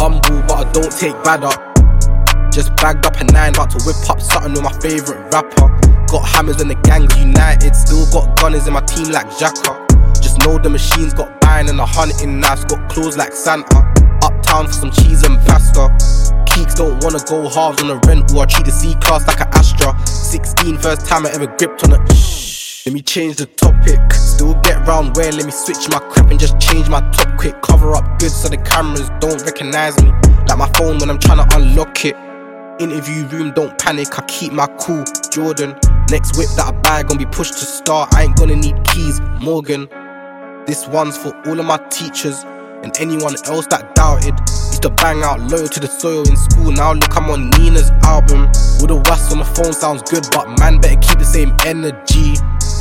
Humble, but I don't take bad up. Just bagged up a 9, about to whip up something with my favourite rapper. Got hammers and the gang's united, still got gunners in my team like Xhaka. Just know the machine's got buying and a hunting knives, got clothes like Santa. Uptown for some cheese and pasta. Keeks don't wanna go halves on the rent, or I treat the C-class like an Astra. 16, first time I ever gripped on it. Shh, let me change the topic. Still get round where, let me switch my crap and just change my top quick. Cover up good so the cameras don't recognise me, like my phone when I'm trying to unlock it. Interview room, don't panic, I keep my cool. Jordan, next whip that I buy gon' be pushed to start. I ain't gonna need keys, Morgan. This one's for all of my teachers and anyone else that doubted. Used to bang out loyal to the soil in school, now look I'm on Nina's album. All the was on the phone sounds good, but man better keep the same energy.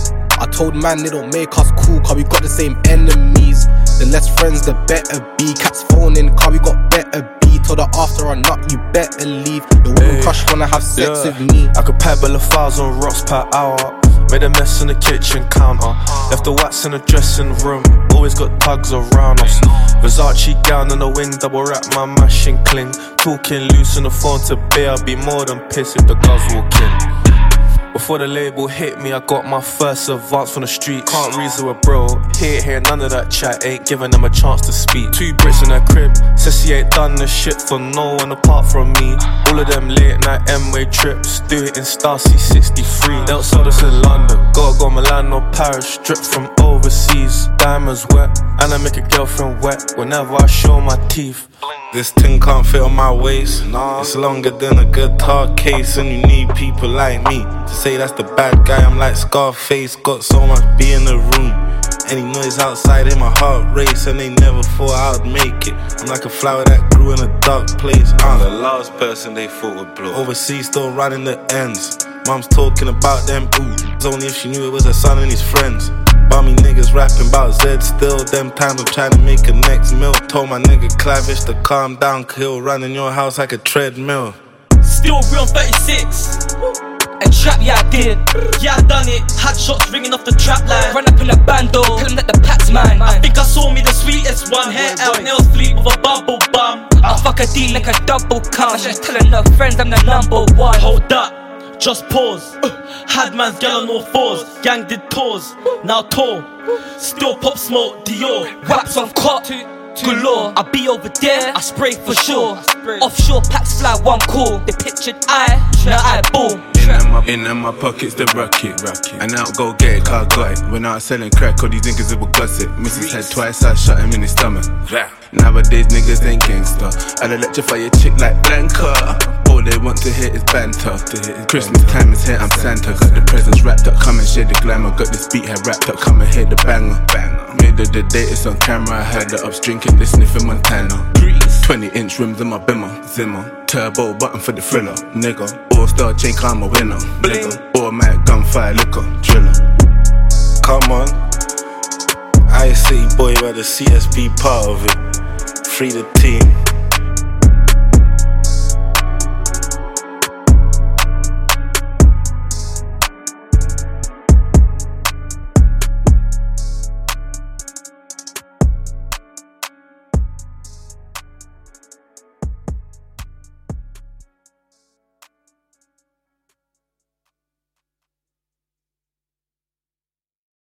I told man they don't make us cool, cause we got the same enemies. The less friends the better be. Cats phoning, cause we got better be. Told her after or not, you better leave. Your woman crush wanna have sex with me. I could pebble 1,000 rocks per hour. Made a mess in the kitchen counter. Left the wax in the dressing room. Always got tugs around us. Versace gown in the wind, double wrap my mashing cling. Talking loose on the phone to bear, I'd be more than pissed if the girls walk in. Before the label hit me, I got my first advance from the street. Can't reason with bro, hear none of that chat. Ain't giving them a chance to speak. 2 Brits in her crib, says she ain't done the shit for no one apart from me. All of them late night M-way trips, do it in Star C63. They'll sell us in London, gotta go Milan or Paris. Stripped from overseas, diamonds wet, and I make a girlfriend wet whenever I show my teeth. This thing can't fit on my waist. It's longer than a guitar case, and you need people like me to say that's the bad guy. I'm like Scarface, got so much B in the room. Any noise outside in my heart race, and they never thought I'd make it. I'm like a flower that grew in a dark place. I'm the last person they thought would blow. Overseas still running the ends. Mom's talking about them ooh, only if she knew it was her son and his friends. Bummy niggas rapping about Zed still. Them times I'm trying to make a next meal. Told my nigga Clavish to calm down, cause he'll run in your house like a treadmill. Still real 36 and trap, yeah I did. Yeah I done it, had shots ringing off the trap line. Run up in a bando, tell him that the pack's mine. I think I saw me the sweetest one. Hair out, nails fleet with a bubble bum. I fuck a D like a double cum. She's telling her friends I'm the #1. Hold up, just pause. Had man's gal on all fours. Gang did tours, now tour. Still pop smoke, Dior. Raps on cop, galore. I be over there, I spray for sure. Offshore packs fly, one call. They pictured eye, now eyeball. In my pockets, the rocket. And out go get it, car got it. When I was selling crack, all these niggas will gossip. Mrs. head twice, I shot him in his stomach. Nowadays, niggas ain't gangster. I'd electrify your chick like Blanca. All they want to hear is banter. Christmas time is here, I'm Santa. Got the presents wrapped up, come and share the glamour. Got this beat head wrapped up, come and hear the banger. Made of the day, it's on camera. I heard the ups drinking, listening for Montana. 20-inch rims in my Bimmer, Zimmer. Turbo button for the thriller, nigga. All-star chain, I'm a winner, nigga. Automatic gunfire, liquor, driller. Come on, I see boy, we're the CSP part of it. Free the team.